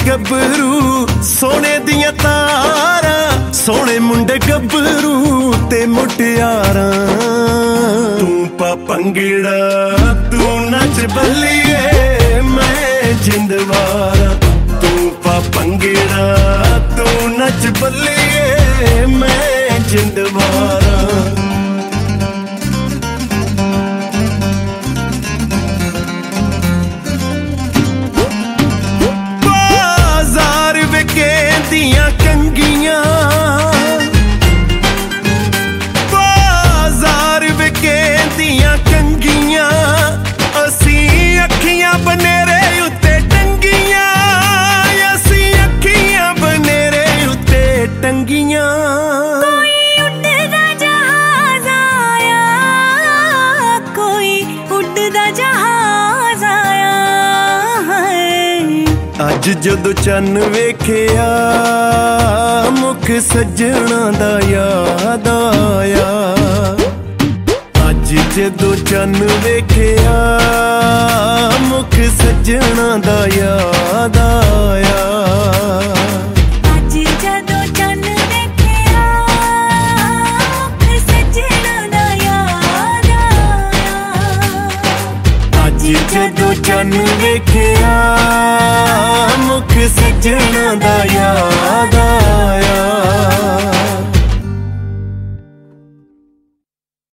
ਗੱਭਰੂ ਸੋਨੇ ਦੀਆਂ ਤਾਰਾਂ, ਸੋਹਣੇ ਮੁੰਡੇ ਗੱਭਰੂ ਤੇ ਮੁਟਿਆਰਾਂ। ਤੂੰ ਪਾ ਭੰਗੜਾ ਤੂੰ ਨੱਚ ਬੱਲੀਏ ਮੈਂ ਜਿੰਦਵਾਰਾ। ਤੂੰ ਪਾ ਭੰਗੜਾ ਤੂੰ ਨੱਚ ਬੱਲੀਏ ਮੈਂ ਜਿੰਦਵਾਰਾ। ਦੀਆਂ ਕੰਗੀਆਂ ਬਾਜ਼ਾਰ ਵਿਕੇ ਦੀਆਂ ਕੰਗੀਆਂ, ਅਸੀਂ ਅੱਖੀਆਂ ਬਨੇਰੇ ਉੱਤੇ ਟੰਗੀਆਂ, ਅਸੀਂ ਅੱਖੀਆਂ ਬਨੇਰੇ ਉੱਤੇ ਟੰਗੀਆਂ। ਕੋਈ ਉੱਡਦਾ ਜਹਾਜ਼ ਆਇਆ, ਕੋਈ ਉੱਡਦਾ ਜਹਾਜ਼ ਆਇਆ। ਅੱਜ ਜਦੋਂ ਚੰਨ ਵੇਖਿਆ ਮੁਖ ਸੱਜਣਾ ਦਾ ਯਾਦ ਆਇਆ। ਅੱਜ ਜਦੋਂ ਚੰਨ ਵੇਖਿਆ ਮੁਖ ਸੱਜਣਾ ਦਾ ਯਾਦ ਆਇਆ। ਅੱਜ ਜਦੋਂ ਚੰਨ ਵੇਖਿਆ ਮੁਖ ਸੱਜਣਾ ਦਾ ਯਾਦ ਆਇਆ। ਅੱਜ ਜਦੋਂ ਚੰਨ ਵੇਖਿਆ ਮੁਖ ਸੱਜਣਾ ਦਾ ਯਾਦ